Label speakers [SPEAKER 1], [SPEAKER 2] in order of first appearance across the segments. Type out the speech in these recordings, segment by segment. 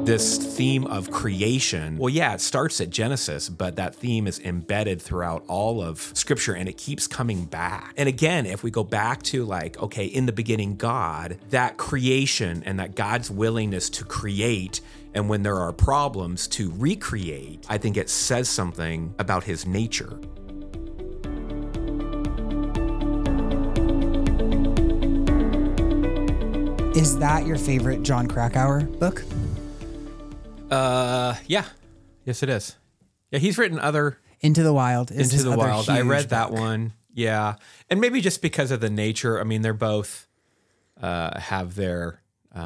[SPEAKER 1] this theme of creation, well, yeah, it starts at Genesis, but that theme is embedded throughout all of Scripture, and it keeps coming back. And again, if we go back to like, okay, in the beginning, God, that creation and that God's willingness to create, and when there are problems, to recreate, I think it says something about his nature.
[SPEAKER 2] Is that your favorite Jon Krakauer book?
[SPEAKER 1] Yeah. Yes, it is. Yeah, he's written other...
[SPEAKER 2] Into the Wild.
[SPEAKER 1] Into the Wild. I read that one. Yeah. And maybe just because of the nature, I mean, they're both have their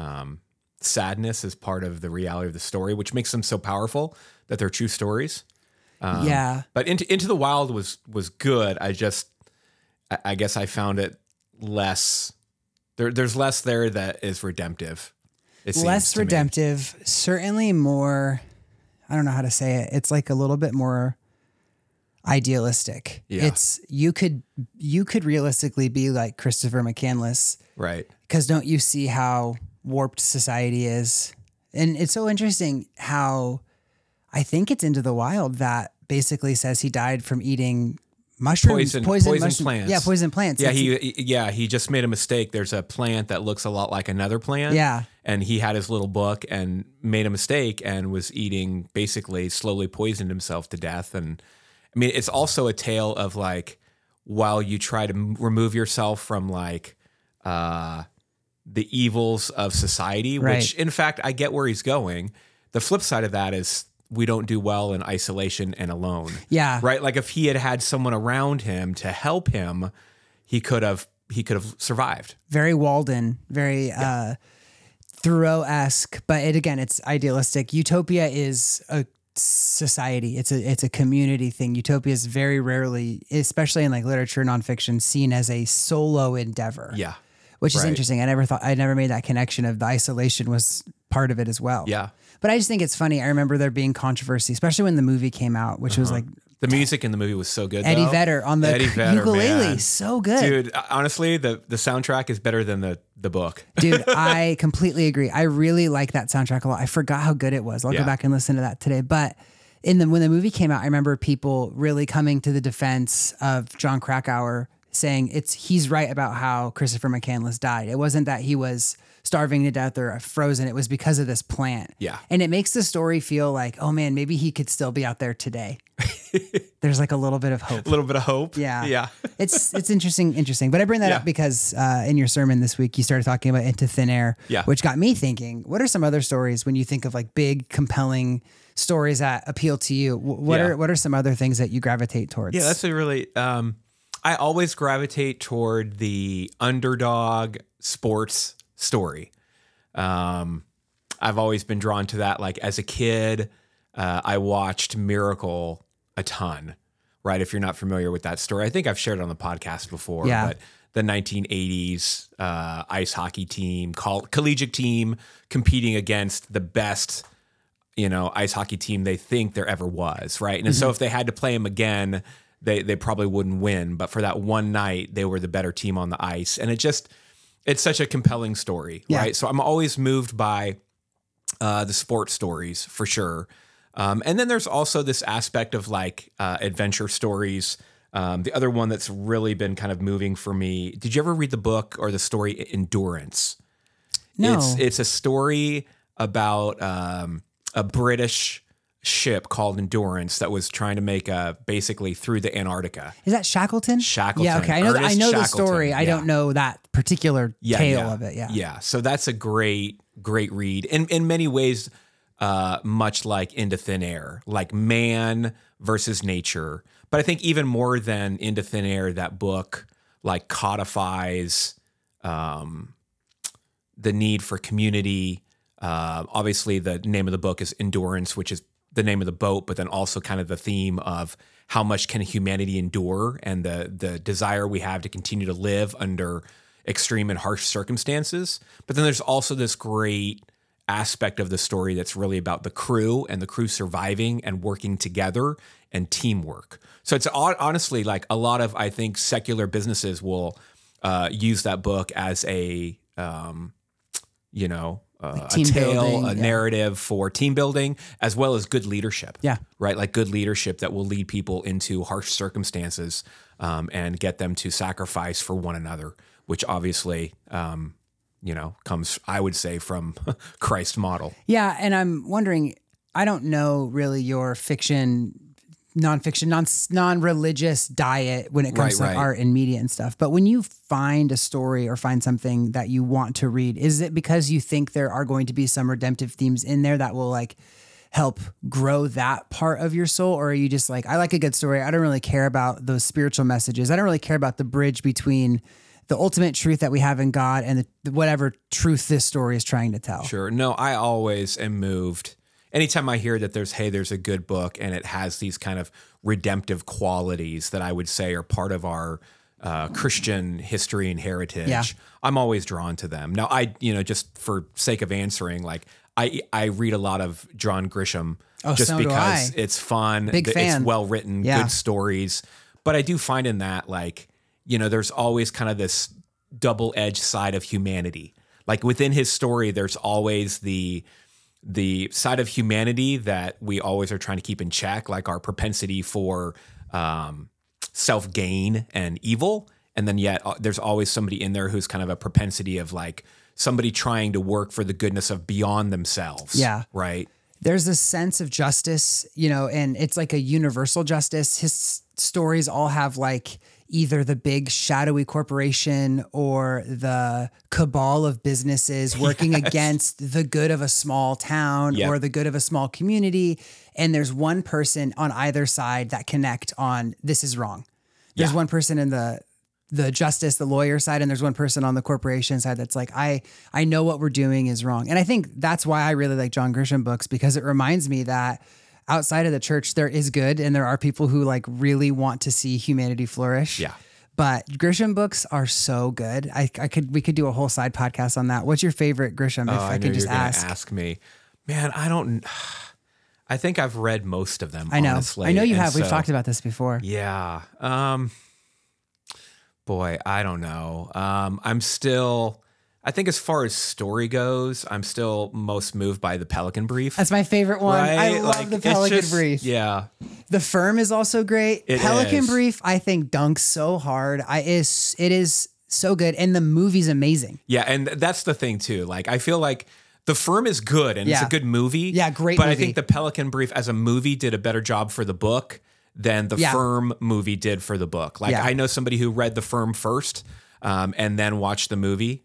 [SPEAKER 1] sadness as part of the reality of the story, which makes them so powerful that they're true stories.
[SPEAKER 2] Yeah.
[SPEAKER 1] But Into the Wild was good. I guess I found it less... There's less there that is redemptive.
[SPEAKER 2] Less redemptive, certainly more, I don't know how to say it. It's like a little bit more idealistic.
[SPEAKER 1] Yeah.
[SPEAKER 2] You could realistically be like Christopher McCandless.
[SPEAKER 1] Right.
[SPEAKER 2] Because don't you see how warped society is? And it's so interesting how I think it's Into the Wild that basically says he died from eating mushrooms, poison
[SPEAKER 1] plants.
[SPEAKER 2] Yeah, poison plants.
[SPEAKER 1] Yeah, he just made a mistake. There's a plant that looks a lot like another plant.
[SPEAKER 2] Yeah.
[SPEAKER 1] And he had his little book and made a mistake and was eating, basically slowly poisoned himself to death. And I mean, it's also a tale of like, while you try to remove yourself from like the evils of society,
[SPEAKER 2] right.
[SPEAKER 1] Which in fact, I get where he's going. The flip side of that is we don't do well in isolation and alone.
[SPEAKER 2] Yeah.
[SPEAKER 1] Right. Like if he had had someone around him to help him, he could have survived.
[SPEAKER 2] Very Walden, very Thoreau-esque, but it's idealistic. Utopia is a society. It's a community thing. Utopia is very rarely, especially in like literature, nonfiction, seen as a solo endeavor.
[SPEAKER 1] Yeah.
[SPEAKER 2] Which is interesting. I never made that connection of the isolation was part of it as well.
[SPEAKER 1] Yeah.
[SPEAKER 2] But I just think it's funny. I remember there being controversy, especially when the movie came out, which was like...
[SPEAKER 1] The music in the movie was so good,
[SPEAKER 2] Eddie Vedder on the ukulele.
[SPEAKER 1] Man.
[SPEAKER 2] So good.
[SPEAKER 1] Dude, honestly, the soundtrack is better than the book.
[SPEAKER 2] Dude, I completely agree. I really like that soundtrack a lot. I forgot how good it was. I'll go back and listen to that today. But when the movie came out, I remember people really coming to the defense of Jon Krakauer, saying he's right about how Christopher McCandless died. It wasn't that he was starving to death or frozen. It was because of this plant.
[SPEAKER 1] Yeah.
[SPEAKER 2] And it makes the story feel like, oh man, maybe he could still be out there today. There's like a little bit of hope.
[SPEAKER 1] A little bit of hope.
[SPEAKER 2] Yeah.
[SPEAKER 1] Yeah.
[SPEAKER 2] It's interesting. But I bring that up because in your sermon this week, you started talking about Into Thin Air, which got me thinking, what are some other stories when you think of like big, compelling stories that appeal to you? What are some other things that you gravitate towards?
[SPEAKER 1] Yeah, that's a really... I always gravitate toward the underdog sports story. I've always been drawn to that. Like as a kid, I watched Miracle a ton, right? If you're not familiar with that story, I think I've shared it on the podcast before, but the 1980s ice hockey team, collegiate team competing against the best, ice hockey team they think there ever was, right? And so if they had to play them again, they probably wouldn't win, but for that one night, they were the better team on the ice. And it's such a compelling story, right? So I'm always moved by the sports stories for sure. And then there's also this aspect of like adventure stories. The other one that's really been kind of moving for me. Did you ever read the book or the story Endurance?
[SPEAKER 2] No.
[SPEAKER 1] It's a story about a British ship called Endurance that was trying to make basically through the Antarctica.
[SPEAKER 2] Is that Shackleton?
[SPEAKER 1] Shackleton.
[SPEAKER 2] Yeah, okay. I know the story. I don't know that particular tale of it.
[SPEAKER 1] Yeah. So that's a great read. In many ways, much like Into Thin Air, like man versus nature. But I think even more than Into Thin Air, that book like codifies the need for community. Obviously, the name of the book is Endurance, which is the name of the boat, but then also kind of the theme of how much can humanity endure and the desire we have to continue to live under extreme and harsh circumstances. But then there's also this great aspect of the story that's really about the crew and the crew surviving and working together and teamwork. So it's honestly like a lot of, I think, secular businesses will use that book as a
[SPEAKER 2] team
[SPEAKER 1] tale,
[SPEAKER 2] building,
[SPEAKER 1] a narrative for team building, as well as good leadership.
[SPEAKER 2] Yeah.
[SPEAKER 1] Right. Like good leadership that will lead people into harsh circumstances and get them to sacrifice for one another, which obviously, comes, I would say, from Christ's model.
[SPEAKER 2] Yeah. And I'm wondering, I don't know really your fiction, nonfiction, non-religious diet when it comes to art and media and stuff. But when you find a story or find something that you want to read, is it because you think there are going to be some redemptive themes in there that will like help grow that part of your soul? Or are you just like, I like a good story. I don't really care about those spiritual messages. I don't really care about the bridge between the ultimate truth that we have in God and the whatever truth this story is trying to tell.
[SPEAKER 1] Sure. No, I always am moved. Anytime I hear that there's a good book and it has these kind of redemptive qualities that I would say are part of our Christian history and heritage, I'm always drawn to them. Now, just for sake of answering, like I read a lot of John Grisham just because it's fun.
[SPEAKER 2] Big fan.
[SPEAKER 1] It's well written, good stories. But I do find in that, like, there's always kind of this double-edged side of humanity. Like within his story, there's always the side of humanity that we always are trying to keep in check, like our propensity for self-gain and evil. And then yet there's always somebody in there who's kind of a propensity of like somebody trying to work for the goodness of beyond themselves.
[SPEAKER 2] Yeah.
[SPEAKER 1] Right.
[SPEAKER 2] There's a sense of justice, and it's like a universal justice. His stories all have like either the big shadowy corporation or the cabal of businesses working against the good of a small town or the good of a small community. And there's one person on either side that connect on this is wrong. There's one person in the justice, the lawyer side, and there's one person on the corporation side that's like, I know what we're doing is wrong. And I think that's why I really like John Grisham books, because it reminds me that outside of the church, there is good, and there are people who like really want to see humanity flourish.
[SPEAKER 1] Yeah.
[SPEAKER 2] But Grisham books are so good. We could do a whole side podcast on that. What's your favorite Grisham? If I could just ask
[SPEAKER 1] me, man, I think I've read most of them.
[SPEAKER 2] I know.
[SPEAKER 1] Honestly.
[SPEAKER 2] I know you have. We've talked about this before.
[SPEAKER 1] Yeah. Boy, I don't know. I think as far as story goes, I'm still most moved by The Pelican Brief.
[SPEAKER 2] That's my favorite one.
[SPEAKER 1] Right?
[SPEAKER 2] I love The Pelican Brief.
[SPEAKER 1] Yeah.
[SPEAKER 2] The Firm is also great. Pelican Brief, I think, dunks so hard. It is so good. And the movie's amazing.
[SPEAKER 1] Yeah. And that's the thing too. Like, I feel like The Firm is good and it's a good movie.
[SPEAKER 2] Yeah, great
[SPEAKER 1] but
[SPEAKER 2] movie.
[SPEAKER 1] I think The Pelican Brief as a movie did a better job for the book than The Firm movie did for the book. Like, I know somebody who read The Firm first and then watched the movie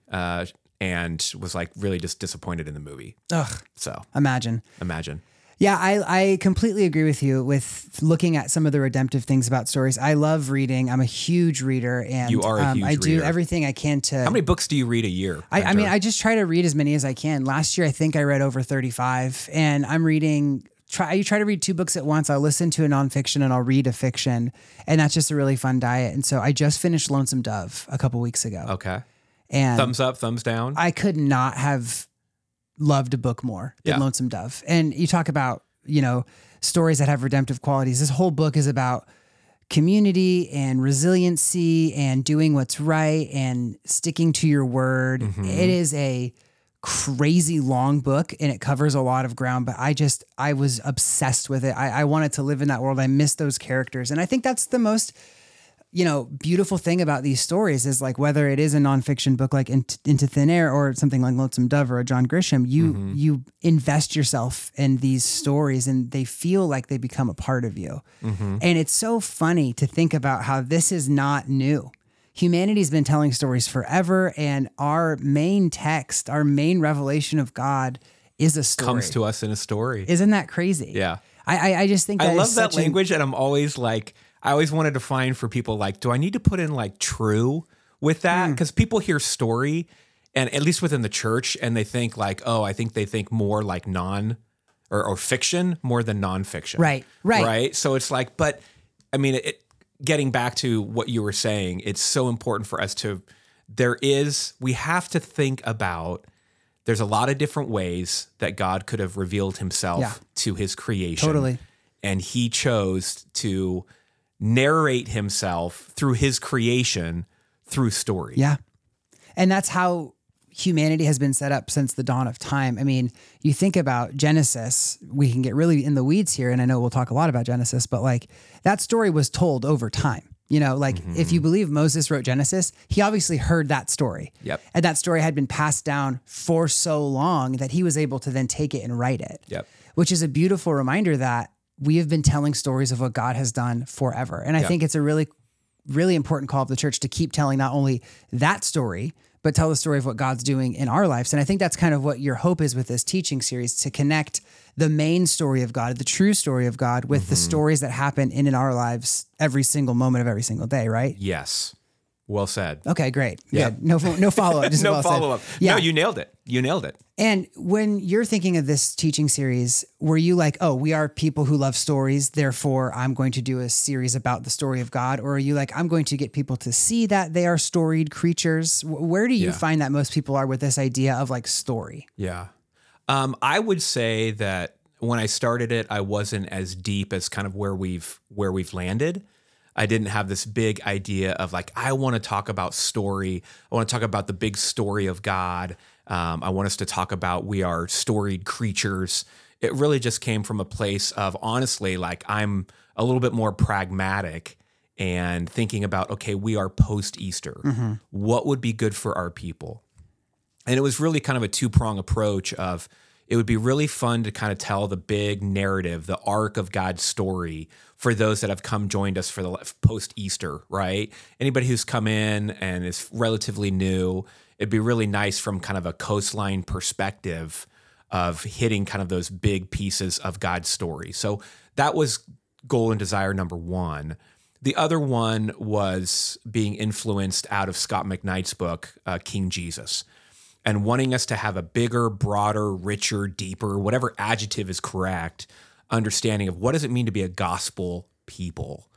[SPEAKER 1] and was like really just disappointed in the movie.
[SPEAKER 2] Ugh.
[SPEAKER 1] So
[SPEAKER 2] imagine. Yeah, I completely agree with you with looking at some of the redemptive things about stories. I love reading. I'm a huge reader, and
[SPEAKER 1] you are a huge
[SPEAKER 2] I do
[SPEAKER 1] reader.
[SPEAKER 2] Everything I can to.
[SPEAKER 1] How many books do you read a year?
[SPEAKER 2] I mean, I just try to read as many as I can. Last year, I think I read over 35, and I'm reading. I try to read 2 books at once. I'll listen to a nonfiction and I'll read a fiction, and that's just a really fun diet. And so I just finished Lonesome Dove a couple weeks ago.
[SPEAKER 1] Okay.
[SPEAKER 2] And
[SPEAKER 1] thumbs up, thumbs down.
[SPEAKER 2] I could not have loved a book more than Lonesome Dove. And you talk about, stories that have redemptive qualities. This whole book is about community and resiliency and doing what's right and sticking to your word. Mm-hmm. It is a crazy long book and it covers a lot of ground, but I was obsessed with it. I wanted to live in that world. I miss those characters. And I think that's the most, beautiful thing about these stories is like, whether it is a nonfiction book like Into Thin Air or something like Lonesome Dove or a John Grisham, you invest yourself in these stories and they feel like they become a part of you. Mm-hmm. And it's so funny to think about how this is not new. Humanity's been telling stories forever, and our main text, our main revelation of God is a story.
[SPEAKER 1] Comes to us in a story.
[SPEAKER 2] Isn't that crazy?
[SPEAKER 1] Yeah.
[SPEAKER 2] I just think that
[SPEAKER 1] I love that language, and I'm always like, I always wanted to find for people like, do I need to put in like true with that? Because people hear story, and at least within the church, and they think like, I think they think more like non or fiction more than nonfiction. Right. So it's like, but I mean, getting back to what you were saying, it's so important for us we have to think about, there's a lot of different ways that God could have revealed himself to his creation.
[SPEAKER 2] Totally.
[SPEAKER 1] And he chose to narrate himself through his creation through story.
[SPEAKER 2] Yeah. And that's how humanity has been set up since the dawn of time. I mean, you think about Genesis, we can get really in the weeds here, and I know we'll talk a lot about Genesis, but like that story was told over time. You know, like if you believe Moses wrote Genesis, he obviously heard that story.
[SPEAKER 1] Yep.
[SPEAKER 2] And that story had been passed down for so long that he was able to then take it and write it.
[SPEAKER 1] Yep.
[SPEAKER 2] Which is a beautiful reminder that we have been telling stories of what God has done forever. And I think it's a really, really important call of the church to keep telling not only that story, but tell the story of what God's doing in our lives. And I think that's kind of what your hope is with this teaching series, to connect the main story of God, the true story of God, with the stories that happen in our lives every single moment of every single day, right?
[SPEAKER 1] Yes. Well said.
[SPEAKER 2] Okay, great.
[SPEAKER 1] Yeah.
[SPEAKER 2] Good. No follow-up. Just
[SPEAKER 1] No
[SPEAKER 2] well said.
[SPEAKER 1] follow-up.
[SPEAKER 2] Yeah.
[SPEAKER 1] No, you nailed it. You nailed it.
[SPEAKER 2] And when you're thinking of this teaching series, were you like, oh, we are people who love stories, therefore I'm going to do a series about the story of God? Or are you like, I'm going to get people to see that they are storied creatures? Where do you find that most people are with this idea of like story?
[SPEAKER 1] Yeah. I would say that when I started it, I wasn't as deep as kind of where we've landed. I didn't have this big idea of like, I want to talk about story. I want to talk about the big story of God. I want us to talk about we are storied creatures. It really just came from a place of, honestly, like I'm a little bit more pragmatic and thinking about, okay, we are post-Easter. What would be good for our people? And it was really kind of a two-prong approach of, it would be really fun to kind of tell the big narrative, the arc of God's story for those that have joined us for the post-Easter, right? Anybody who's come in and is relatively new, it'd be really nice from kind of a coastline perspective of hitting kind of those big pieces of God's story. So that was goal and desire number one. The other one was being influenced out of Scott McKnight's book, King Jesus, and wanting us to have a bigger, broader, richer, deeper, whatever adjective is correct, understanding of what does it mean to be a gospel people,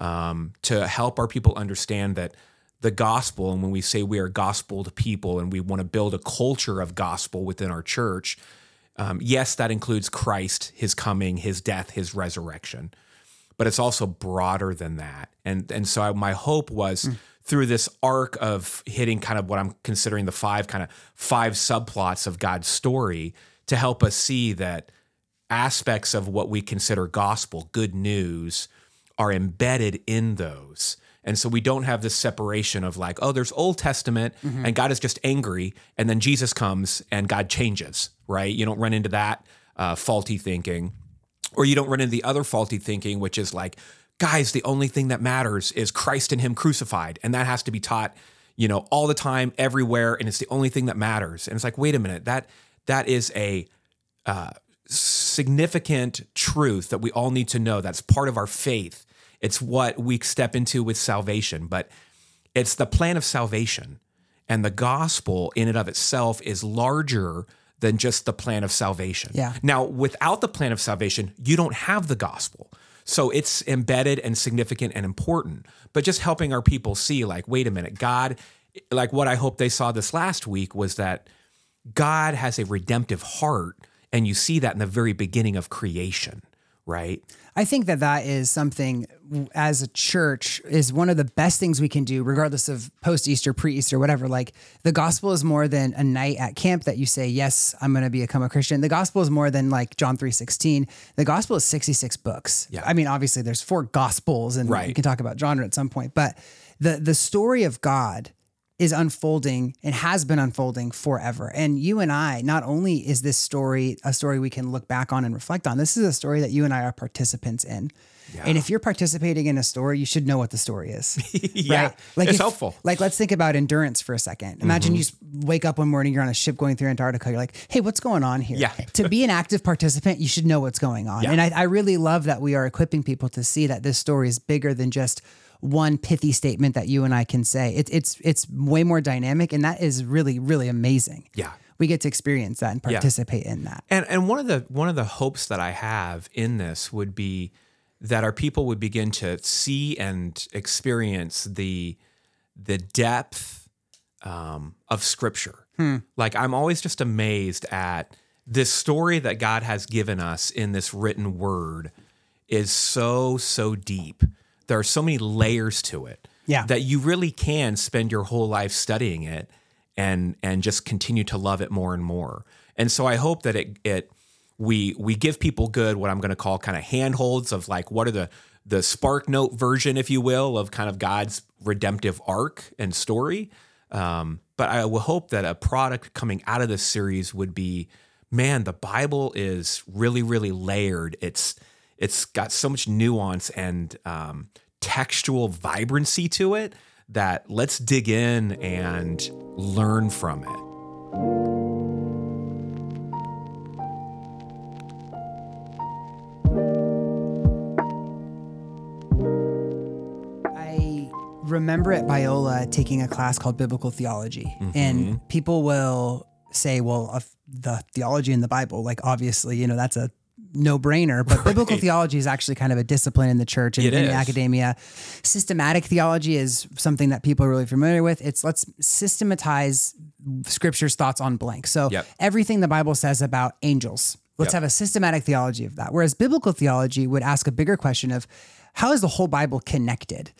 [SPEAKER 1] to help our people understand that the gospel, and when we say we are gospeled people and we want to build a culture of gospel within our church, yes, that includes Christ, his coming, his death, his resurrection, but it's also broader than that. And so my hope was through this arc of hitting kind of what I'm considering the five subplots of God's story, to help us see that aspects of what we consider gospel, good news, are embedded in those. And so we don't have this separation of like, oh, there's Old Testament and God is just angry, and then Jesus comes and God changes, right? You don't run into that faulty thinking, or you don't run into the other faulty thinking, which is like, guys, the only thing that matters is Christ and him crucified. And that has to be taught, all the time, everywhere. And it's the only thing that matters. And it's like, wait a minute, that is a significant truth that we all need to know. That's part of our faith. It's what we step into with salvation, but it's the plan of salvation. And the gospel in and of itself is larger than just the plan of salvation.
[SPEAKER 2] Yeah.
[SPEAKER 1] Now, without the plan of salvation, you don't have the gospel. So it's embedded and significant and important, but just helping our people see like, wait a minute, God, like what I hope they saw this last week was that God has a redemptive heart, and you see that in the very beginning of creation, right?
[SPEAKER 2] I think that is something as a church is one of the best things we can do, regardless of post-Easter, pre-Easter, whatever. Like the gospel is more than a night at camp that you say, yes, I'm going to become a Christian. The gospel is more than like John 3:16. The gospel is 66 books.
[SPEAKER 1] Yeah.
[SPEAKER 2] I mean, obviously there's 4 gospels, and we can talk about genre at some point, but the story of God is unfolding and has been unfolding forever. And you and I, not only is this story a story we can look back on and reflect on, this is a story that you and I are participants in. Yeah. And if you're participating in a story, you should know what the story is.
[SPEAKER 1] Yeah,
[SPEAKER 2] right? Like
[SPEAKER 1] it's helpful.
[SPEAKER 2] Like, let's think about endurance for a second. Imagine you wake up one morning, you're on a ship going through Antarctica. You're like, hey, what's going on here?
[SPEAKER 1] Yeah.
[SPEAKER 2] To be an active participant, you should know what's going on.
[SPEAKER 1] Yeah.
[SPEAKER 2] And I really love that we are equipping people to see that this story is bigger than just one pithy statement that you and I can say. It's way more dynamic, and that is really, really amazing.
[SPEAKER 1] Yeah.
[SPEAKER 2] We get to experience that and participate in that.
[SPEAKER 1] And one of the hopes that I have in this would be that our people would begin to see and experience the depth of Scripture. Like I'm always just amazed at this story that God has given us in this written word is so deep. There are so many layers to it that you really can spend your whole life studying it and just continue to love it more and more. And so I hope that we give people good, what I'm going to call kind of handholds of like, what are the Spark Note version, if you will, of kind of God's redemptive arc and story. But I will hope that a product coming out of this series would be, man, the Bible is really, really layered. It's got so much nuance and textual vibrancy to it that let's dig in and learn from it.
[SPEAKER 2] Remember at Biola taking a class called biblical theology, and people will say, well, of the theology in the Bible, like obviously, that's a no-brainer, but biblical theology is actually kind of a discipline in the church and in academia. Systematic theology is something that people are really familiar with. It's let's systematize scripture's thoughts on blank. So everything the Bible says about angels, let's have a systematic theology of that. Whereas biblical theology would ask a bigger question of, how is the whole Bible connected?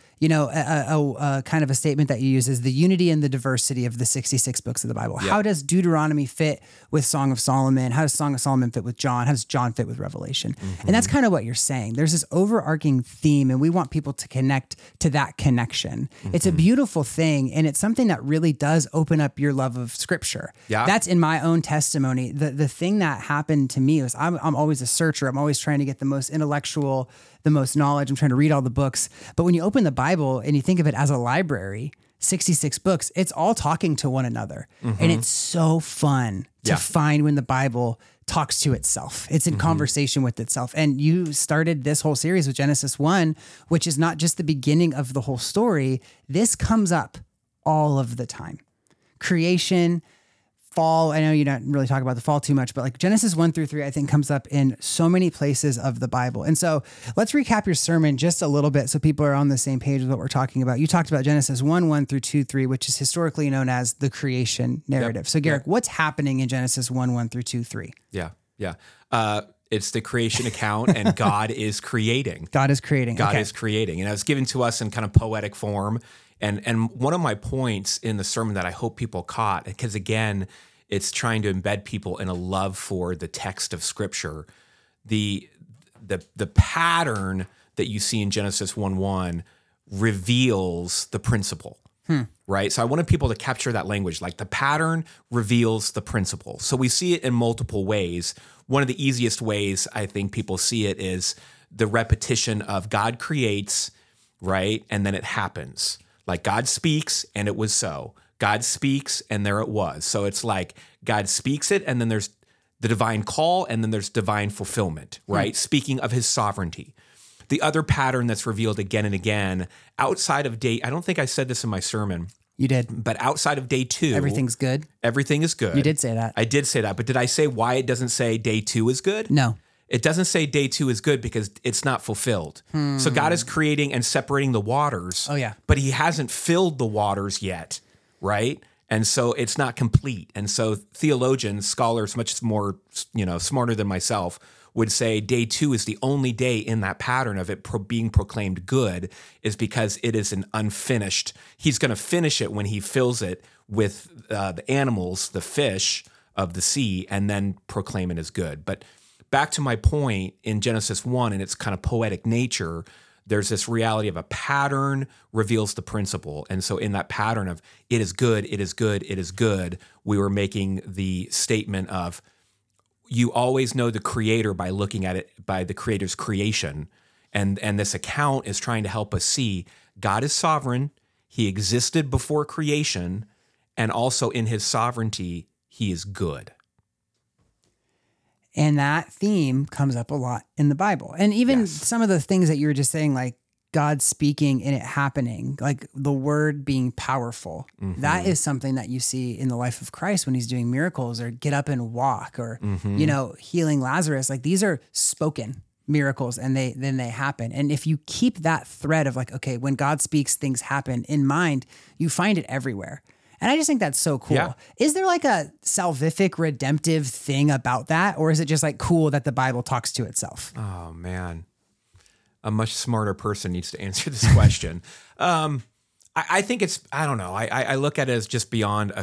[SPEAKER 2] A kind of a statement that you use is the unity and the diversity of the 66 books of the Bible. How does Deuteronomy fit with Song of Solomon? How does Song of Solomon fit with John? How does John fit with Revelation? And that's kind of what you're saying. There's this overarching theme, and we want people to connect to that connection. It's a beautiful thing, and it's something that really does open up your love of Scripture. That's in my own testimony. The thing that happened to me was I'm always a searcher. I'm always trying to get the most intellectual, the most knowledge. I'm trying to read all the books. But when you open the Bible and you think of it as a library, 66 books, it's all talking to one another. And it's so fun to find when the Bible talks to itself. It's in conversation with itself. And you started this whole series with Genesis 1, which is not just the beginning of the whole story. This comes up all of the time. Creation, fall. I know you don't really talk about the fall too much, but like Genesis 1-3, I think comes up in so many places of the Bible. And so let's recap your sermon just a little bit so people are on the same page with what we're talking about. You talked about Genesis 1:1-2-3, which is historically known as the creation narrative. So Garrick, what's happening in Genesis 1:1-2-3?
[SPEAKER 1] It's the creation account, and God is creating.
[SPEAKER 2] God is creating.
[SPEAKER 1] God is creating. And it was given to us in kind of poetic form. And one of my points in the sermon that I hope people caught, because again, it's trying to embed people in a love for the text of Scripture. The pattern that you see in Genesis 1:1 reveals the principle, right? So I wanted people to capture that language, like the pattern reveals the principle. So we see it in multiple ways. One of the easiest ways I think people see it is the repetition of God creates, right? And then it happens. Like God speaks and it was so. God speaks and there it was. So it's like God speaks it and then there's the divine call and then there's divine fulfillment, right? Speaking of his sovereignty. The other pattern that's revealed again and again outside of day, I don't think I said this in my sermon.
[SPEAKER 2] You did.
[SPEAKER 1] But outside of day 2.
[SPEAKER 2] Everything's good.
[SPEAKER 1] Everything is good.
[SPEAKER 2] You did say that.
[SPEAKER 1] I did say that. But did I say why it doesn't say day 2 is good?
[SPEAKER 2] No.
[SPEAKER 1] It doesn't say day 2 is good because it's not fulfilled. So God is creating and separating the waters.
[SPEAKER 2] Oh, yeah.
[SPEAKER 1] But he hasn't filled the waters yet, right? And so it's not complete. And so theologians, scholars much more, smarter than myself, would say day 2 is the only day in that pattern of it being proclaimed good is because it is an unfinished. He's going to finish it when he fills it with the animals, the fish of the sea, and then proclaim it as good. But back to my point in Genesis 1 and its kind of poetic nature, there's this reality of a pattern reveals the principle. And so in that pattern of it is good, it is good, it is good, we were making the statement of you always know the creator by looking at it by the creator's creation. And this account is trying to help us see God is sovereign. He existed before creation. And also in his sovereignty, he is good.
[SPEAKER 2] And that theme comes up a lot in the Bible. And even some of the things that you were just saying, like God speaking and it happening, like the word being powerful. That is something that you see in the life of Christ when he's doing miracles or get up and walk or, healing Lazarus. Like these are spoken miracles and then they happen. And if you keep that thread of like, okay, when God speaks, things happen in mind, you find it everywhere. And I just think that's so cool. Yeah. Is there like a salvific redemptive thing about that? Or is it just like cool that the Bible talks to itself?
[SPEAKER 1] Oh, man. A much smarter person needs to answer this question. I think it's, I don't know. I look at it as just beyond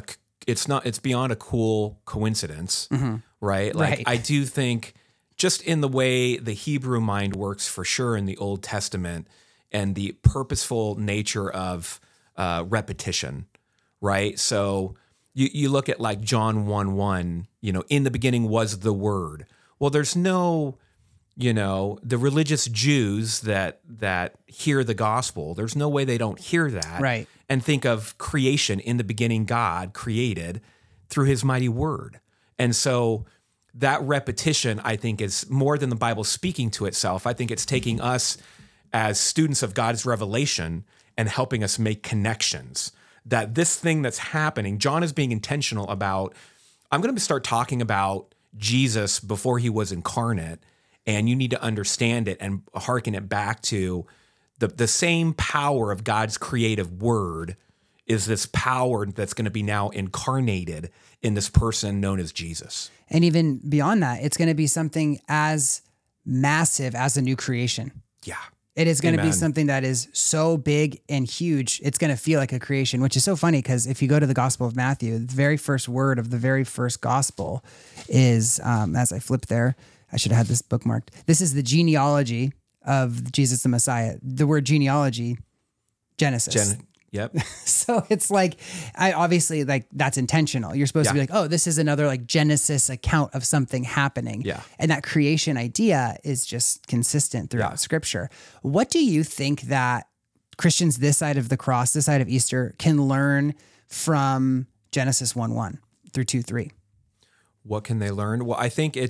[SPEAKER 1] it's beyond a cool coincidence, right? Like
[SPEAKER 2] Right.
[SPEAKER 1] I do think just in the way the Hebrew mind works for sure in the Old Testament and the purposeful nature of repetition, right? So you look at like John 1:1, in the beginning was the Word. Well, there's no, the religious Jews that hear the gospel, there's no way they don't hear that
[SPEAKER 2] Right.
[SPEAKER 1] and think of creation. In the beginning, God created through his mighty word. And so that repetition, I think, is more than the Bible speaking to itself. I think it's taking us as students of God's revelation and helping us make connections. That this thing that's happening, John is being intentional about, I'm going to start talking about Jesus before he was incarnate, and you need to understand it and hearken it back to the same power of God's creative word is this power that's going to be now incarnated in this person known as Jesus.
[SPEAKER 2] And even beyond that, it's going to be something as massive as a new creation.
[SPEAKER 1] Yeah.
[SPEAKER 2] It is going to be
[SPEAKER 1] Amen.
[SPEAKER 2] something that is so big and huge. It's going to feel like a creation, which is so funny because if you go to the Gospel of Matthew, the very first word of the very first gospel is, as I flip there, I should have had this bookmarked. This is the genealogy of Jesus the Messiah. The word genealogy, Genesis.
[SPEAKER 1] Yep.
[SPEAKER 2] So it's like, obviously like that's intentional. You're supposed to be like, oh, this is another like Genesis account of something happening.
[SPEAKER 1] Yeah.
[SPEAKER 2] And that creation idea is just consistent throughout Scripture. What do you think that Christians this side of the cross, this side of Easter, can learn from Genesis 1:1 through 2:3?
[SPEAKER 1] What can they learn? Well, I think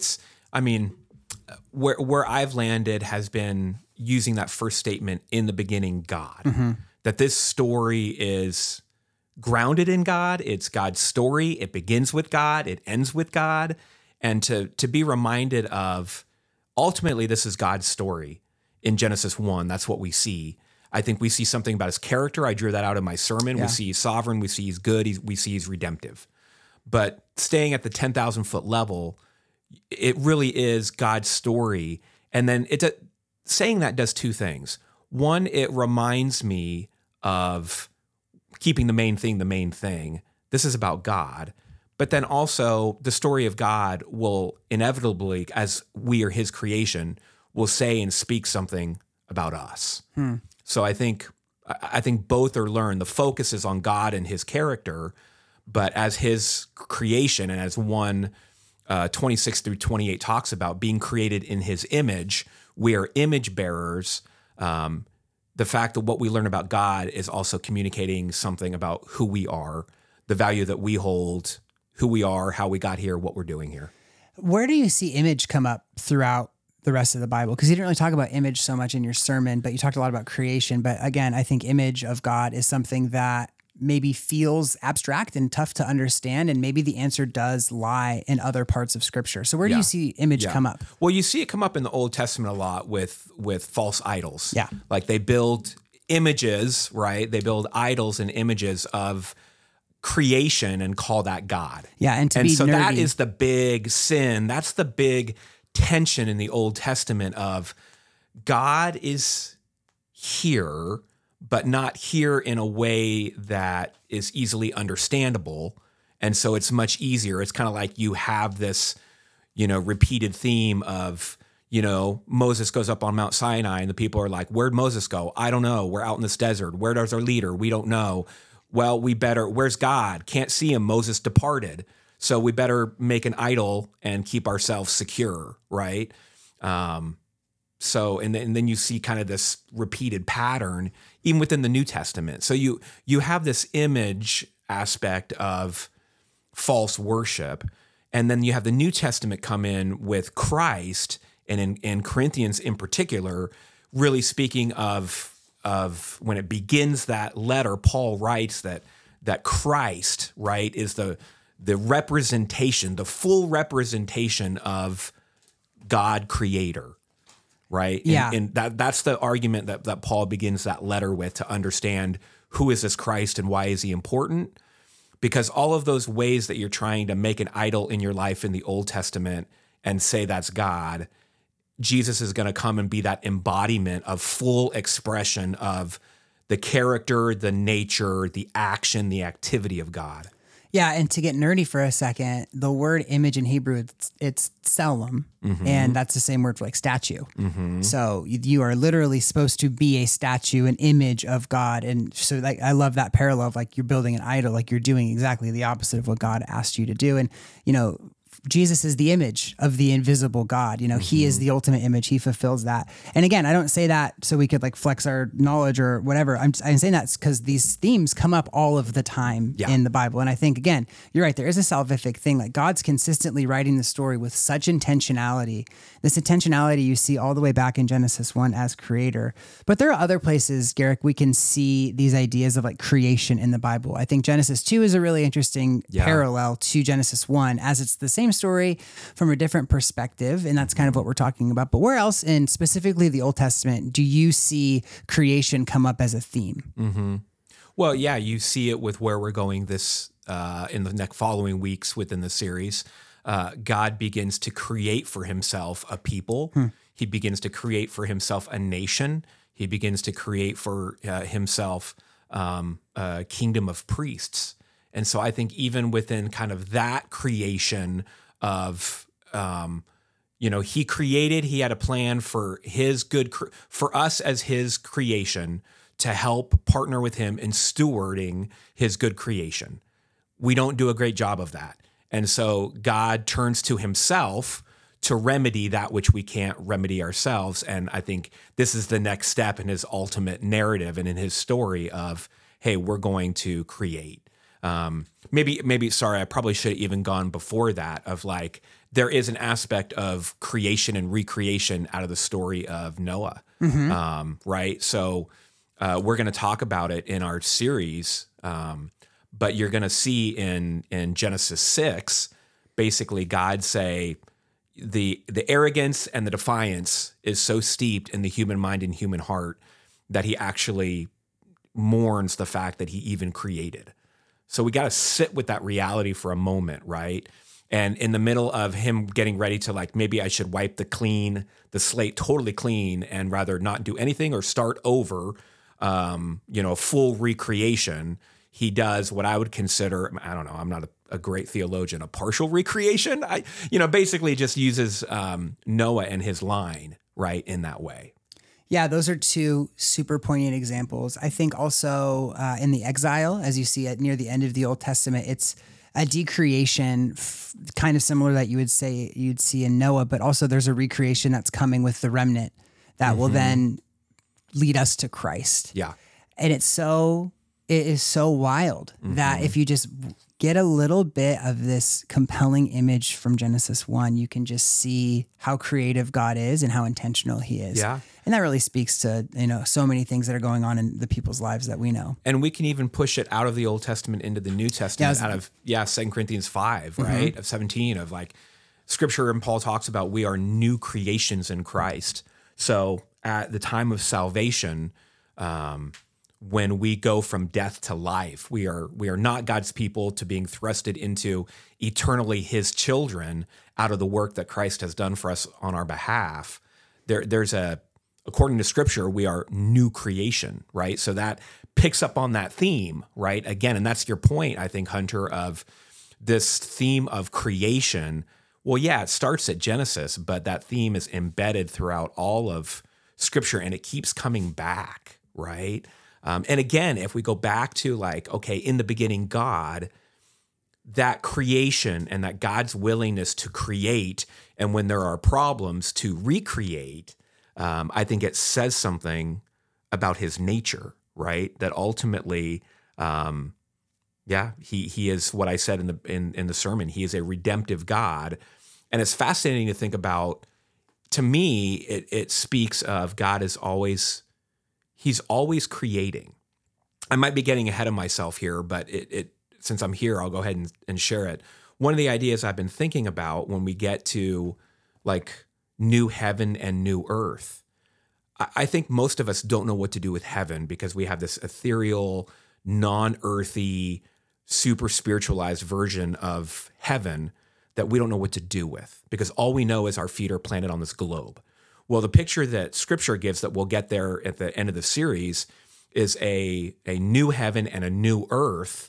[SPEAKER 1] where I've landed has been using that first statement, in the beginning, God. That this story is grounded in God. It's God's story. It begins with God. It ends with God. And to be reminded of, ultimately, this is God's story in Genesis 1. That's what we see. I think we see something about his character. I drew that out in my sermon.
[SPEAKER 2] Yeah.
[SPEAKER 1] We see he's sovereign. We see he's good. We see he's redemptive. But staying at the 10,000 foot level, it really is God's story. And then saying that does two things. One, it reminds me of keeping the main thing. This is about God. But then also the story of God will inevitably, as we are his creation, will say and speak something about us. So I think both are learned. The focus is on God and his character, but as his creation, and as 26 through 28 talks about being created in his image, we are image bearers. The fact that what we learn about God is also communicating something about who we are, the value that we hold, who we are, how we got here, what we're doing here.
[SPEAKER 2] Where do you see image come up throughout the rest of the Bible? Because you didn't really talk about image so much in your sermon, but you talked a lot about creation. But again, I think image of God is something that maybe feels abstract and tough to understand. And maybe the answer does lie in other parts of Scripture. So where do you see image come up?
[SPEAKER 1] Well, you see it come up in the Old Testament a lot with false idols.
[SPEAKER 2] Yeah.
[SPEAKER 1] Like they build images, right? They build idols and images of creation and call that God.
[SPEAKER 2] Yeah, and to be
[SPEAKER 1] so
[SPEAKER 2] nerdy.
[SPEAKER 1] that is the big sin. That's the big tension in the Old Testament of God is here, but not here in a way that is easily understandable. And so it's much easier. It's kind of like you have this, repeated theme of, Moses goes up on Mount Sinai and the people are like, where'd Moses go? I don't know. We're out in this desert. Where does our leader? We don't know. Well, where's God? Can't see him. Moses departed. So we better make an idol and keep ourselves secure, right? And then you see kind of this repeated pattern even within the New Testament. So you have this image aspect of false worship, and then you have the New Testament come in with Christ, and in Corinthians in particular, really speaking of when it begins that letter, Paul writes that Christ, right, is the representation, the full representation of God creator. Right.
[SPEAKER 2] Yeah.
[SPEAKER 1] And that's the argument that Paul begins that letter with, to understand who is this Christ and why is he important? Because all of those ways that you're trying to make an idol in your life in the Old Testament and say that's God, Jesus is going to come and be that embodiment of full expression of the character, the nature, the action, the activity of God.
[SPEAKER 2] Yeah, and to get nerdy for a second, the word image in Hebrew, it's tselem, and that's the same word for like statue. So you are literally supposed to be a statue, an image of God. And so like I love that parallel of like you're building an idol, like you're doing exactly the opposite of what God asked you to do. And, you know, Jesus is the image of the invisible God. You know, he is the ultimate image. He fulfills that. And again, I don't say that so we could like flex our knowledge or whatever. I'm saying that because these themes come up all of the time in the Bible. And I think, again, you're right. There is a salvific thing. Like God's consistently writing the story with such intentionality. This intentionality you see all the way back in Genesis 1 as creator. But there are other places, Garrick, we can see these ideas of like creation in the Bible. I think Genesis 2 is a really interesting parallel to Genesis 1, as it's the same story from a different perspective. And that's kind of what we're talking about. But where else in specifically the Old Testament do you see creation come up as a theme?
[SPEAKER 1] Well, yeah, you see it with where we're going this in the next following weeks within the series. God begins to create for himself a people. He begins to create for himself a nation. He begins to create for himself a kingdom of priests. And so I think even within kind of that creation of, you know, he had a plan for his good, for us as his creation to help partner with him in stewarding his good creation. We don't do a great job of that. And so God turns to himself to remedy that which we can't remedy ourselves. And I think this is the next step in his ultimate narrative and in his story of, hey, we're going to create. Sorry, I probably should have even gone before that of like, there is an aspect of creation and recreation out of the story of Noah. Right. So, we're going to talk about it in our series. But you're going to see in Genesis 6, basically God say the arrogance and the defiance is so steeped in the human mind and human heart that he actually mourns the fact that he even created. So we got to sit with that reality for a moment, right? And in the middle of him getting ready to like, maybe I should wipe the slate totally clean and rather not do anything or start over, a full recreation. He does what I would consider, I don't know, I'm not a great theologian, a partial recreation. Basically just uses Noah and his line, right, in that way.
[SPEAKER 2] Yeah, those are two super poignant examples. I think also in the exile, as you see it near the end of the Old Testament, it's a decreation, kind of similar that you'd see in Noah, but also there's a recreation that's coming with the remnant that will then lead us to Christ.
[SPEAKER 1] Yeah.
[SPEAKER 2] And it is so wild that if you just get a little bit of this compelling image from Genesis 1, you can just see how creative God is and how intentional he is.
[SPEAKER 1] Yeah.
[SPEAKER 2] And that really speaks to, so many things that are going on in the people's lives that we know.
[SPEAKER 1] And we can even push it out of the Old Testament into the New Testament, out of 2 Corinthians 5, right? Of 17, of like scripture, and Paul talks about we are new creations in Christ. So at the time of salvation, when we go from death to life, we are not God's people to being thrusted into eternally his children out of the work that Christ has done for us on our behalf. According to scripture, we are new creation, right? So that picks up on that theme, right? Again, and that's your point, I think, Hunter, of this theme of creation. Well, yeah, it starts at Genesis, but that theme is embedded throughout all of scripture and it keeps coming back, right? And again, if we go back to like, okay, in the beginning, God, that creation and that God's willingness to create, and when there are problems to recreate, I think it says something about his nature, right? That ultimately, he is what I said in the sermon. He is a redemptive God, and it's fascinating to think about. To me, it speaks of God is always. He's always creating. I might be getting ahead of myself here, but since I'm here, I'll go ahead and share it. One of the ideas I've been thinking about when we get to like new heaven and new earth, I think most of us don't know what to do with heaven because we have this ethereal, non-earthy, super spiritualized version of heaven that we don't know what to do with because all we know is our feet are planted on this globe. Well, the picture that scripture gives that we'll get there at the end of the series is a new heaven and a new earth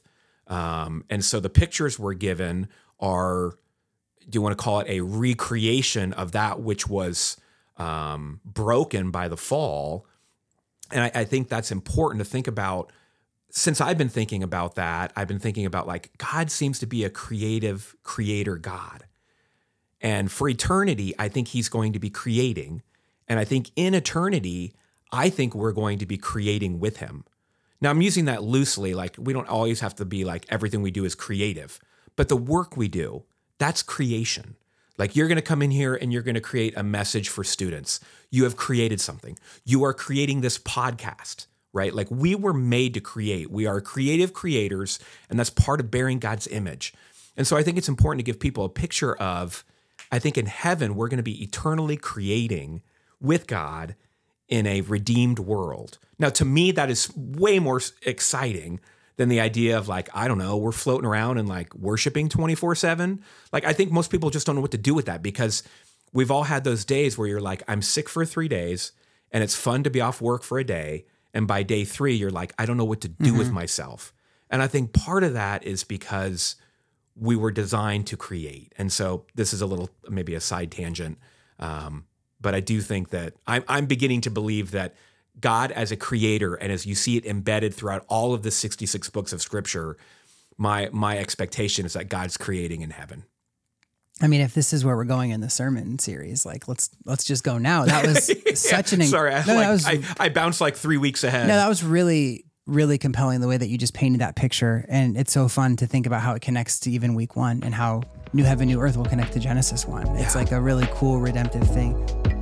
[SPEAKER 1] And so the pictures we're given are, do you want to call it a recreation of that which was broken by the fall? And I think that's important to think about. Since I've been thinking about that, I've been thinking about like God seems to be a creative creator God. And for eternity, I think he's going to be creating. And I think in eternity, I think we're going to be creating with him. Now, I'm using that loosely. Like, we don't always have to be like everything we do is creative. But the work we do, that's creation. Like, you're going to come in here and you're going to create a message for students. You have created something. You are creating this podcast, right? Like, we were made to create. We are creative creators, and that's part of bearing God's image. And so I think it's important to give people a picture of, I think in heaven, we're going to be eternally creating with God in a redeemed world. Now, to me, that is way more exciting than the idea of like, I don't know, we're floating around and like worshiping 24/7. Like, I think most people just don't know what to do with that, because we've all had those days where you're like, I'm sick for 3 days and it's fun to be off work for a day. And by day 3, you're like, I don't know what to do with myself. And I think part of that is because we were designed to create. And so this is a little, maybe a side tangent. But I do think that I'm beginning to believe that God as a creator, and as you see it embedded throughout all of the 66 books of scripture, my expectation is that God's creating in heaven.
[SPEAKER 2] I mean, if this is where we're going in the sermon series, like let's just go now. That was such an
[SPEAKER 1] sorry. I bounced like 3 weeks ahead.
[SPEAKER 2] No, that was really, really compelling the way that you just painted that picture, and it's so fun to think about how it connects to even week 1 and how New Heaven, New Earth will connect to Genesis 1. It's like a really cool redemptive thing.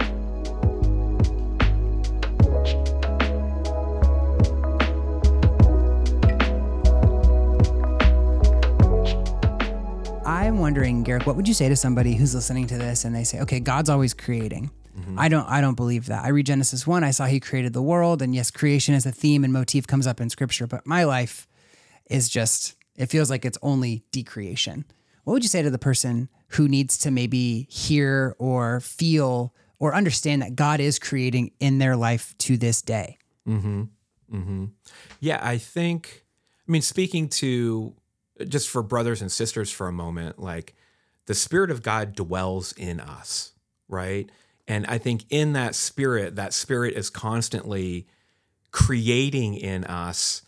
[SPEAKER 2] I'm wondering, Garrick, what would you say to somebody who's listening to this and they say, okay, God's always creating. Mm-hmm. I don't believe that. I read Genesis 1, I saw he created the world, and yes, creation as a theme and motif comes up in scripture, but my life is just, it feels like it's only decreation. What would you say to the person who needs to maybe hear or feel or understand that God is creating in their life to this day?
[SPEAKER 1] Mm-hmm. Mm-hmm. Yeah, I mean, speaking to, just for brothers and sisters for a moment, like the Spirit of God dwells in us, right? And I think in that Spirit is constantly creating in us,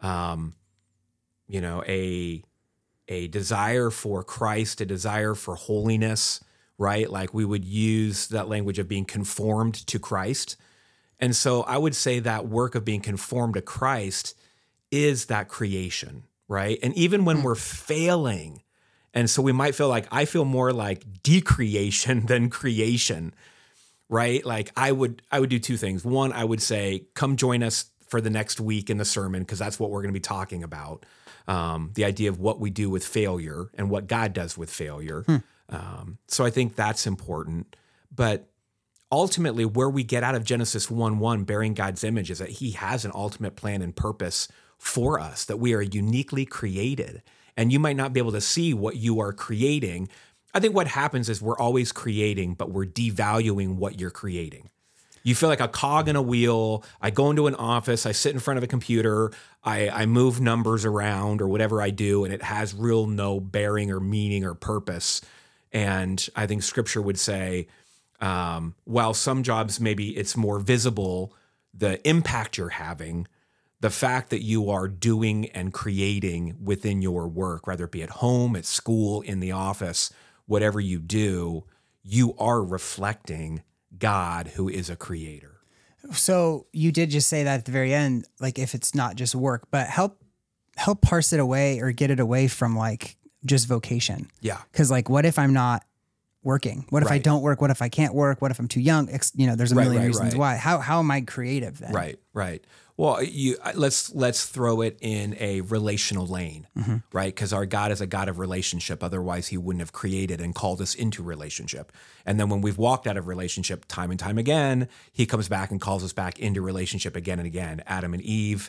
[SPEAKER 1] a desire for Christ, a desire for holiness, right? Like we would use that language of being conformed to Christ. And so I would say that work of being conformed to Christ is that creation, right? And even when we're failing, and so we might feel like, I feel more like decreation than creation, right? Like I would do 2 things. One, I would say, come join us for the next week in the sermon, because that's what we're going to be talking about. The idea of what we do with failure and what God does with failure. So I think that's important. But ultimately, where we get out of Genesis 1:1, bearing God's image, is that he has an ultimate plan and purpose for us, that we are uniquely created. And you might not be able to see what you are creating. I think what happens is we're always creating, but we're devaluing what you're creating. You feel like a cog in a wheel. I go into an office, I sit in front of a computer, I move numbers around or whatever I do, and it has real no bearing or meaning or purpose. And I think scripture would say, while some jobs maybe it's more visible, the impact you're having, the fact that you are doing and creating within your work, whether it be at home, at school, in the office, whatever you do, you are reflecting God, who is a creator.
[SPEAKER 2] So you did just say that at the very end, like if it's not just work, but help parse it away or get it away from like just vocation.
[SPEAKER 1] Yeah.
[SPEAKER 2] Because like, what if I'm not working? What if I don't work? What if I can't work? What if I'm too young? There's a million reasons why. How am I creative then?
[SPEAKER 1] Right. Well, let's throw it in a relational lane, right? Because our God is a God of relationship. Otherwise, he wouldn't have created and called us into relationship. And then when we've walked out of relationship time and time again, he comes back and calls us back into relationship again and again. Adam and Eve,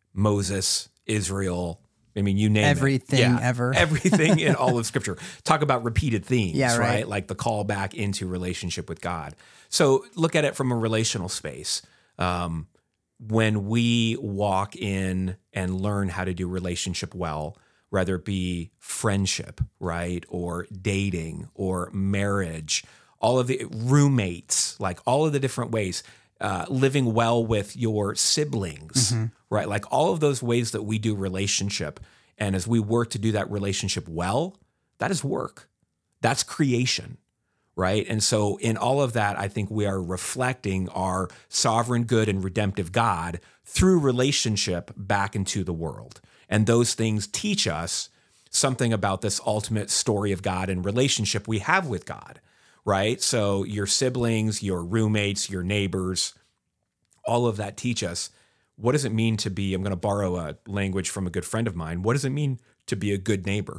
[SPEAKER 1] Moses, Israel. I mean, you name
[SPEAKER 2] everything ever.
[SPEAKER 1] Everything in all of scripture. Talk about repeated themes,
[SPEAKER 2] right?
[SPEAKER 1] Like the call back into relationship with God. So look at it from a relational space. When we walk in and learn how to do relationship well, whether it be friendship, right? Or dating or marriage, all of the roommates, like all of the different ways, living well with your siblings, right? Like all of those ways that we do relationship. And as we work to do that relationship well, that is work. That's creation, right? And so in all of that, I think we are reflecting our sovereign, good, and redemptive God through relationship back into the world. And those things teach us something about this ultimate story of God and relationship we have with God, right? So your siblings, your roommates, your neighbors, all of that teach us, what does it mean to be, I'm going to borrow a language from a good friend of mine, what does it mean to be a good neighbor?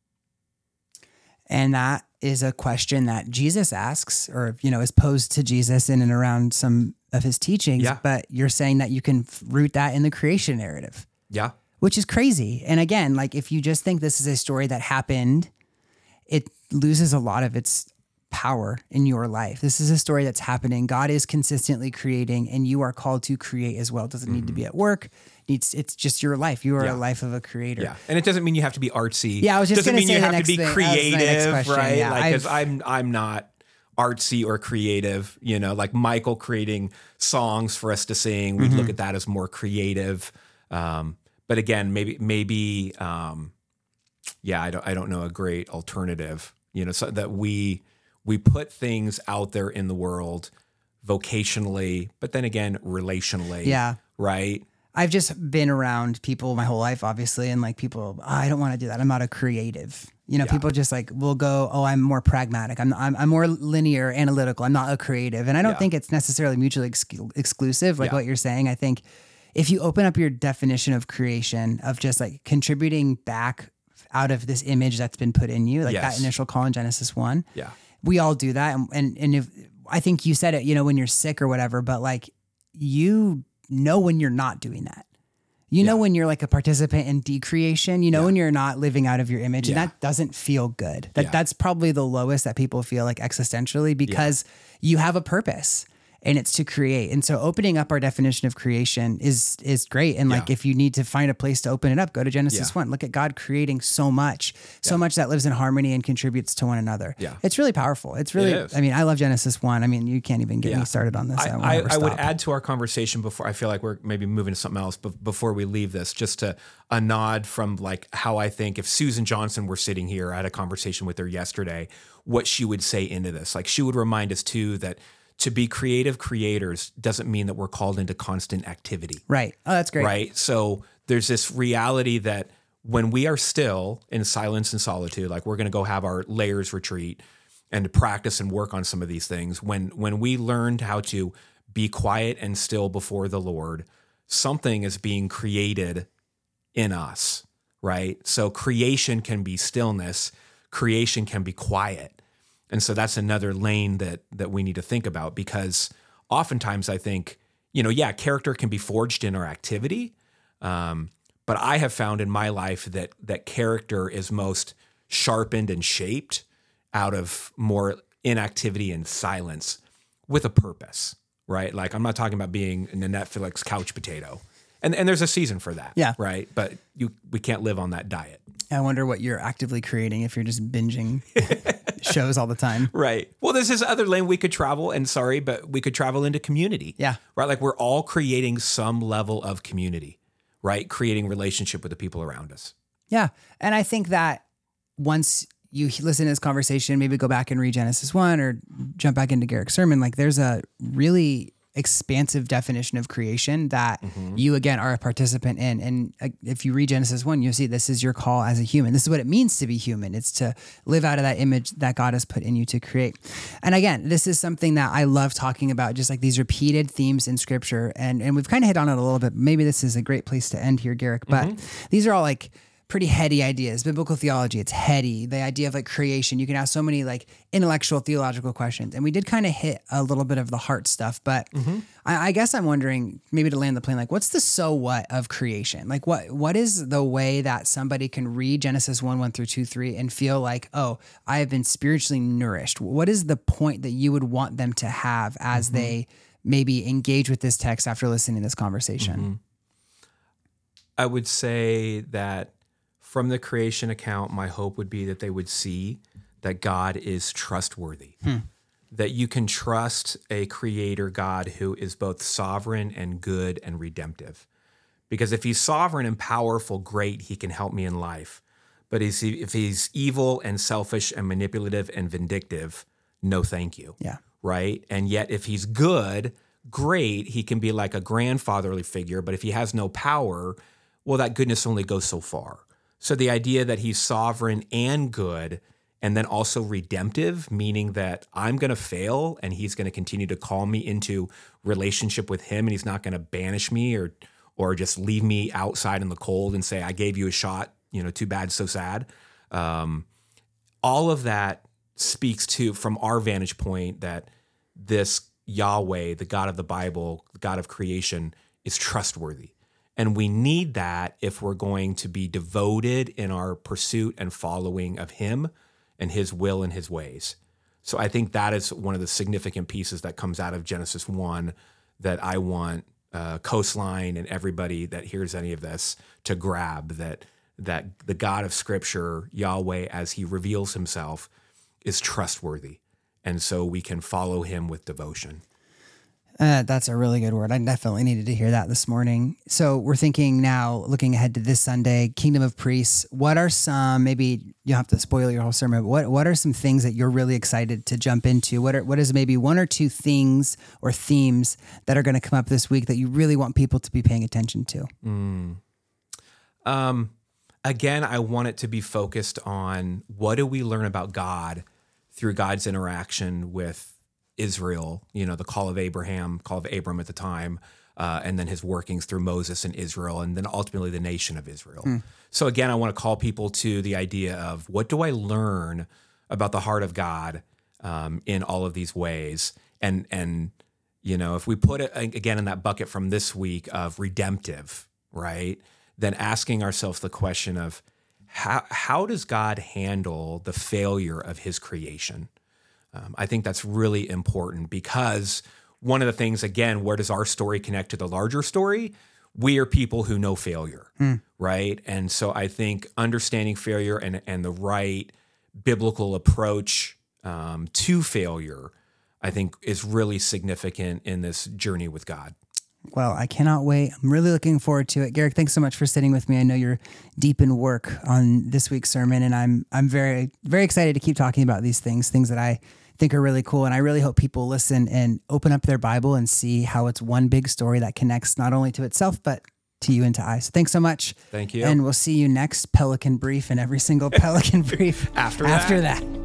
[SPEAKER 2] And that is a question that Jesus asks, or, is posed to Jesus in and around some of his teachings.
[SPEAKER 1] Yeah.
[SPEAKER 2] But you're saying that you can root that in the creation narrative.
[SPEAKER 1] Yeah.
[SPEAKER 2] Which is crazy. And again, like if you just think this is a story that happened, it loses a lot of its power in your life. This is a story that's happening. God is consistently creating, and you are called to create as well. It doesn't need to be at work. It's just your life. You are a life of a creator.
[SPEAKER 1] Yeah. And it doesn't mean you have to be artsy.
[SPEAKER 2] Yeah, I was just
[SPEAKER 1] doesn't
[SPEAKER 2] going to
[SPEAKER 1] mean
[SPEAKER 2] say
[SPEAKER 1] you have to be creative, right?
[SPEAKER 2] Yeah,
[SPEAKER 1] like, because I'm not artsy or creative, like Michael creating songs for us to sing. We'd look at that as more creative. But again, maybe, I don't know a great alternative, so that we put things out there in the world vocationally, but then again, relationally.
[SPEAKER 2] Yeah.
[SPEAKER 1] Right.
[SPEAKER 2] I've just been around people my whole life, obviously. And like people, I don't want to do that. I'm not a creative. People just like will go, I'm more pragmatic. I'm more linear, analytical. I'm not a creative. And I don't think it's necessarily mutually exclusive. Like what you're saying, I think if you open up your definition of creation, of just like contributing back out of this image that's been put in you, like that initial call in Genesis 1.
[SPEAKER 1] Yeah.
[SPEAKER 2] We all do that. And if I think you said it, when you're sick or whatever, but like, when you're not doing that, when you're like a participant in decreation, when you're not living out of your image, and that doesn't feel good. That's probably the lowest that people feel like existentially, because you have a purpose. And it's to create. And so opening up our definition of creation is great. And like, if you need to find a place to open it up, go to Genesis 1. Look at God creating so much that lives in harmony and contributes to one another. Yeah. It's really powerful. It's really, I love Genesis 1. You can't even get me started on this.
[SPEAKER 1] I would add to our conversation before, I feel like we're maybe moving to something else, but before we leave this, just to a nod from like how I think if Susan Johnson were sitting here, I had a conversation with her yesterday, what she would say into this. Like she would remind us too, that to be creative creators doesn't mean that we're called into constant activity.
[SPEAKER 2] Right. Oh, that's great.
[SPEAKER 1] Right. So there's this reality that when we are still in silence and solitude, like we're going to go have our layers retreat and to practice and work on some of these things. When we learned how to be quiet and still before the Lord, something is being created in us. Right. So creation can be stillness. Creation can be quiet. And so that's another lane that we need to think about, because oftentimes I think, character can be forged in our activity. But I have found in my life that character is most sharpened and shaped out of more inactivity and silence with a purpose, right? Like I'm not talking about being a Netflix couch potato. And there's a season for that. Yeah. Right. But we can't live on that diet.
[SPEAKER 2] I wonder what you're actively creating if you're just binging shows all the time.
[SPEAKER 1] Right. Well, there's this other lane we could travel, but we could travel into community.
[SPEAKER 2] Yeah.
[SPEAKER 1] Right. Like we're all creating some level of community, right? Creating relationship with the people around us.
[SPEAKER 2] Yeah. And I think that once you listen to this conversation, maybe go back and read Genesis 1 or jump back into Garrick's sermon, like there's a really expansive definition of creation that you again are a participant in. And if you read Genesis 1, you'll see this is your call as a human. This is what it means to be human. It's to live out of that image that God has put in you to create. And again, this is something that I love talking about, just like these repeated themes in scripture. And we've kind of hit on it a little bit. Maybe this is a great place to end here, Garrick, but these are all like pretty heady ideas. Biblical theology, it's heady. The idea of like creation, you can ask so many like intellectual theological questions. And we did kind of hit a little bit of the heart stuff, but I guess I'm wondering, maybe to land the plane, like what's the so what of creation? Like what is the way that somebody can read Genesis 1:1-2-3 and feel like, oh, I have been spiritually nourished? What is the point that you would want them to have as they maybe engage with this text after listening to this conversation?
[SPEAKER 1] I would say that from the creation account, my hope would be that they would see that God is trustworthy, that you can trust a creator God who is both sovereign and good and redemptive. Because if he's sovereign and powerful, great, he can help me in life. But if he's evil and selfish and manipulative and vindictive, no thank you.
[SPEAKER 2] Yeah.
[SPEAKER 1] Right? And yet if he's good, great, he can be like a grandfatherly figure. But if he has no power, well, that goodness only goes so far. So the idea that he's sovereign and good and then also redemptive, meaning that I'm going to fail and he's going to continue to call me into relationship with him, and he's not going to banish me or just leave me outside in the cold and say, I gave you a shot, too bad, so sad. All of that speaks to, from our vantage point, that this Yahweh, the God of the Bible, the God of creation, is trustworthy. And we need that if we're going to be devoted in our pursuit and following of him and his will and his ways. So I think that is one of the significant pieces that comes out of Genesis 1 that I want Coastline and everybody that hears any of this to grab, that the God of Scripture, Yahweh, as he reveals himself, is trustworthy. And so we can follow him with devotion.
[SPEAKER 2] That's a really good word. I definitely needed to hear that this morning. So we're thinking now, looking ahead to this Sunday, Kingdom of Priests. What are some, maybe you don't have to spoil your whole sermon, but what are some things that you're really excited to jump into? What is maybe one or two things or themes that are going to come up this week that you really want people to be paying attention to?
[SPEAKER 1] Again, I want it to be focused on what do we learn about God through God's interaction with Israel, the call of Abram at the time, and then his workings through Moses and Israel, and then ultimately the nation of Israel. So again, I want to call people to the idea of what do I learn about the heart of God in all of these ways? And if we put it again in that bucket from this week of redemptive, right? Then asking ourselves the question of how does God handle the failure of his creation? I think that's really important, because one of the things, again, where does our story connect to the larger story? We are people who know failure, right? And so I think understanding failure and the right biblical approach to failure, I think, is really significant in this journey with God.
[SPEAKER 2] Well, I cannot wait. I'm really looking forward to it. Garrick, thanks so much for sitting with me. I know you're deep in work on this week's sermon, and I'm very, very excited to keep talking about these things that I think are really cool. And I really hope people listen and open up their Bible and see how it's one big story that connects not only to itself, but to you and to I. So thanks so much.
[SPEAKER 1] Thank you.
[SPEAKER 2] And we'll see you next Pelican Brief and every single Pelican Brief
[SPEAKER 1] after
[SPEAKER 2] that.